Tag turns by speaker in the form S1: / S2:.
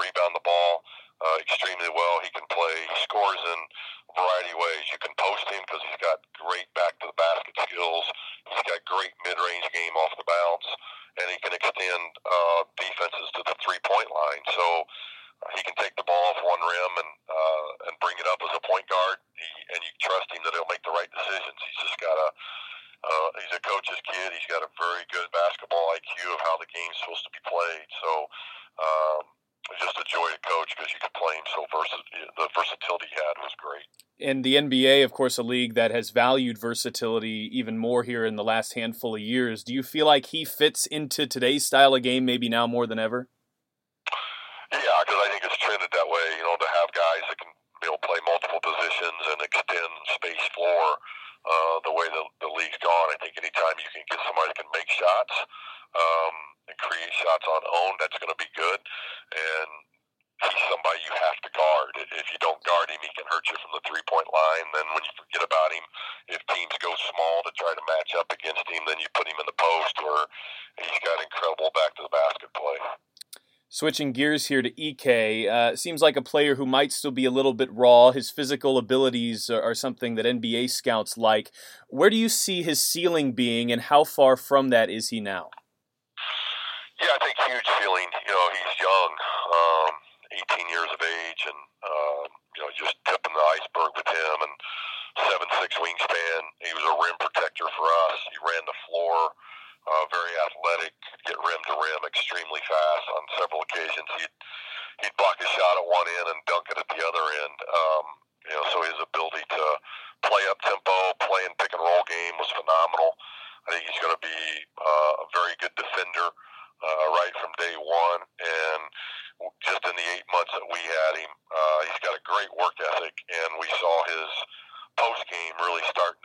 S1: rebound the ball extremely well. He can play. He scores in a variety of ways. You can post him because he's got great back-to-the-basket skills. He's got great mid-range game off the bounce, and he can extend defenses to the three-point line. So he can take the ball off one rim and bring it up as a point guard, and you trust him that he'll make the right decisions. He's just got he's a coach's kid. He's got a very good basketball IQ of how the game's supposed to be played. So just a joy to coach because you could play him so the versatility he had was great.
S2: And the NBA, of course, a league that has valued versatility even more here in the last handful of years. Do you feel like he fits into today's style of game maybe now more than ever?
S1: Yeah, because I think it's trended that way, to have guys that can play multiple positions and extend space floor the way the league's gone. I think anytime you can get somebody that can make shots and create shots on own, that's going to be good. And he's somebody you have to guard. If you don't guard him, he can hurt you from the three-point line. Then when you forget about him, if teams go small to try to match up against him, then you put him in the post where he's got incredible back-to-the-basket play.
S2: Switching gears here to Ike, seems like a player who might still be a little bit raw. His physical abilities are something that NBA scouts like. Where do you see his ceiling being, and how far from that is he now?
S1: Yeah, I think huge ceiling. He's young, 18 years of age, and just tipping the iceberg with him. And 7'6" wingspan. He was a rim protector for us. He ran the floor. Very athletic, get rim to rim, extremely fast. On several occasions, he'd block a shot at one end and dunk it at the other end. So his ability to play up tempo, play and pick and roll game was phenomenal. I think he's going to be a very good defender right from day one. And just in the 8 months that we had him, he's got a great work ethic, and we saw his post game really starting